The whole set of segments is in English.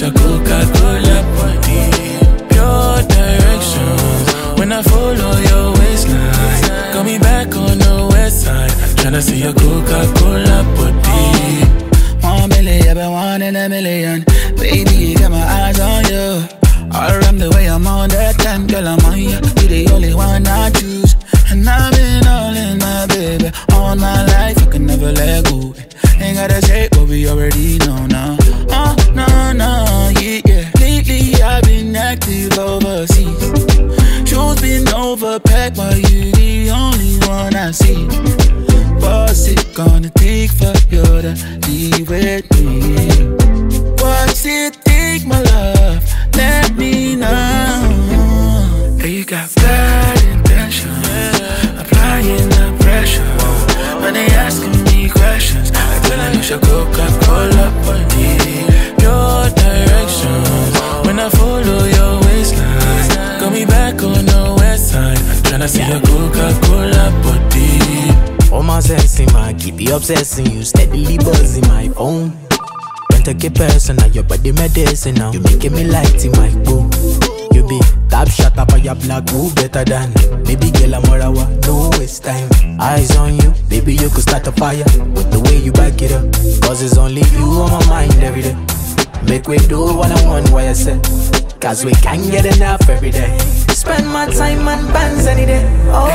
a Coca-Cola body. Pure directions when I follow your waistline. Got me back on the west side, tryna see a Coca-Cola body. 1 million, I've been 1 in a million. Baby, you got my eyes on you. All around the way I'm on that time, girl, I'm on you. You the only one I choose. And I've been all in my baby. All my life, I can never let go. Ain't gotta say what we already know now. Oh, no, yeah. Lately, I've been active overseas. Shows been overpacked, but you the only one I see. What's it gonna take for you to be with me? What's it take, my love? Let me know. Hey, you got bad intentions, applying the pressure. When they asking me questions, I tell them you should Coca-Cola body. Pure directions when I follow your waistline. Got me back on the west side, tryna see a Coca-Cola body. Oh my sexy man, keep you obsessing you, steadily buzzing my phone. Don't take it personal, your body medicine now. You making me light in my boo. You be top shot up on your black, who better than baby girl Amorawa, no waste time. Eyes on you, baby you could start a fire with the way you back it up. Cause it's only you on my mind every day. Make we do what I want, what I said. Cause we can't get enough every day. Spend my time on bands any day. Oh,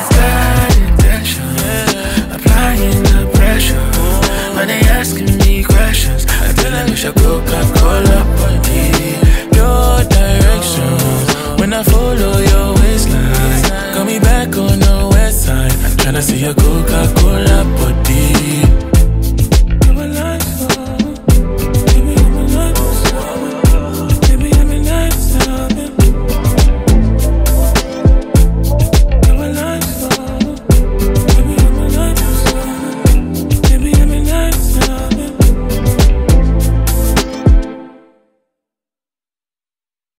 applying the pressure. When they asking me questions, I tell them you should Coca-Cola body. Your directions when I follow your waistline. Got me back on the west side, tryna see a Coca-Cola